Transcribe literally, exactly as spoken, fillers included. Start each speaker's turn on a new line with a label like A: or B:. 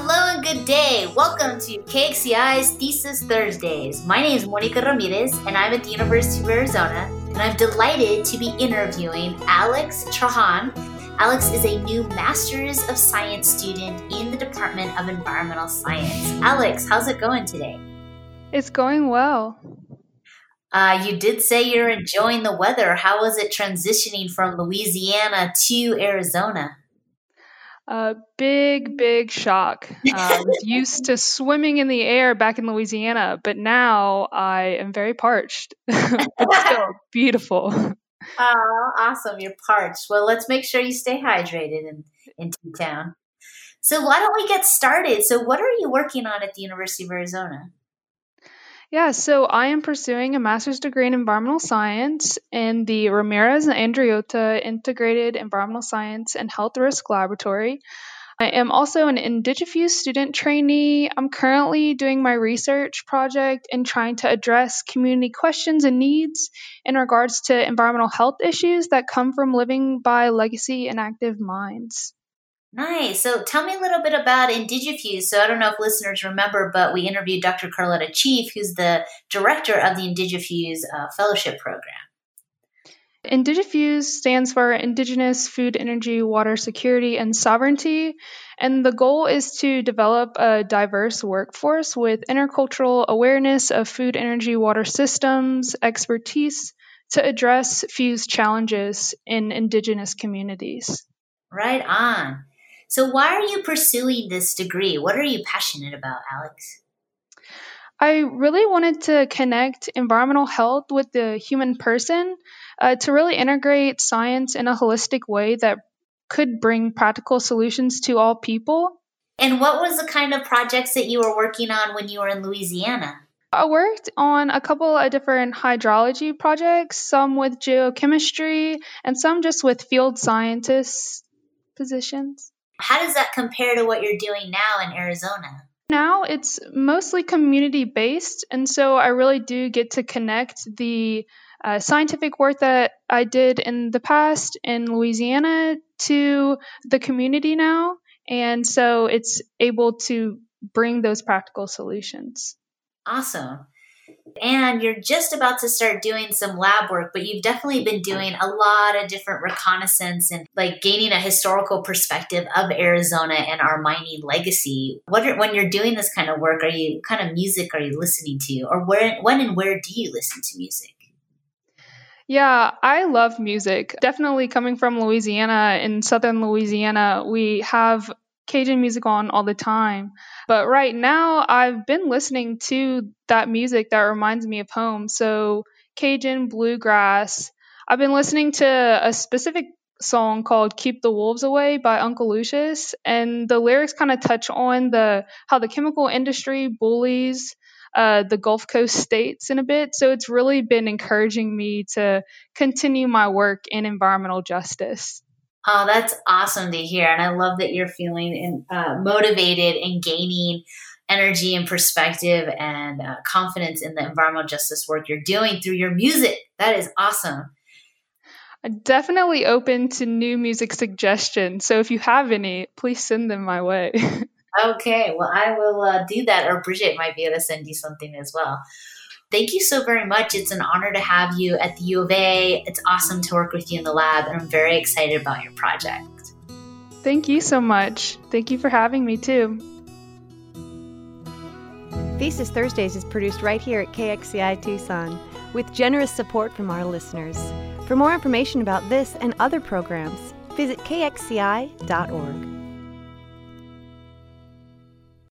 A: Hello and good day. Welcome to K X C I's Thesis Thursdays. My name is Monica Ramirez, and I'm at the University of Arizona, and I'm delighted to be interviewing Alex Trahan. Alex is a new Master's of Science student in the Department of Environmental Science. Alex, how's it going today?
B: It's going well.
A: Uh, you did say you're enjoying the weather. How was it transitioning from Louisiana to Arizona?
B: A uh, big, big shock. I was used to swimming in the air back in Louisiana, but now I am very parched, but still beautiful.
A: Oh, awesome. You're parched. Well, let's make sure you stay hydrated in, in T-Town. So why don't we get started? So what are you working on at the University of Arizona?
B: Yeah, so I am pursuing a master's degree in environmental science in the Ramirez and Andreotta Integrated Environmental Science and Health Risk Laboratory. I am also an IndigiFuse student trainee. I'm currently doing my research project and trying to address community questions and needs in regards to environmental health issues that come from living by legacy and active mines.
A: Nice. So tell me a little bit about IndigiFuse. So I don't know if listeners remember, but we interviewed Doctor Carlotta Chief, who's the director of the IndigiFuse uh, fellowship program.
B: IndigiFuse stands for Indigenous Food, Energy, Water Security, and Sovereignty, and the goal is to develop a diverse workforce with intercultural awareness of food, energy, water systems, expertise to address Fuse challenges in Indigenous communities.
A: Right on. So why are you pursuing this degree? What are you passionate about, Alex?
B: I really wanted to connect environmental health with the human person uh, to really integrate science in a holistic way that could bring practical solutions to all people.
A: And what was the kind of projects that you were working on when you were in Louisiana?
B: I worked on a couple of different hydrology projects, some with geochemistry and some just with field scientist positions.
A: How does that compare to what you're doing now in Arizona?
B: Now it's mostly community-based, and so I really do get to connect the uh, scientific work that I did in the past in Louisiana to the community now, and so it's able to bring those practical solutions.
A: Awesome. And you're just about to start doing some lab work, but you've definitely been doing a lot of different reconnaissance and like gaining a historical perspective of Arizona and our mining legacy. What are, when you're doing this kind of work, are you kind of music are you listening to, or where, when and where do you listen to music?
B: Yeah, I love music. Definitely coming from Louisiana, in southern Louisiana, we have Cajun music on all the time. But right now, I've been listening to that music that reminds me of home. So Cajun, bluegrass. I've been listening to a specific song called Keep the Wolves Away by Uncle Lucius. And the lyrics kind of touch on the how the chemical industry bullies uh, the Gulf Coast states in a bit. So it's really been encouraging me to continue my work in environmental justice.
A: Oh, that's awesome to hear. And I love that you're feeling in, uh, motivated and gaining energy and perspective and uh, confidence in the environmental justice work you're doing through your music. That is awesome.
B: I'm definitely open to new music suggestions. So if you have any, please send them my way.
A: Okay, well, I will uh, do that, or Bridget might be able to send you something as well. Thank you so very much. It's an honor to have you at the U of A. It's awesome to work with you in the lab, and I'm very excited about your project.
B: Thank you so much. Thank you for having me, too.
C: Thesis Thursdays is produced right here at K X C I Tucson with generous support from our listeners. For more information about this and other programs, visit K X C I dot org.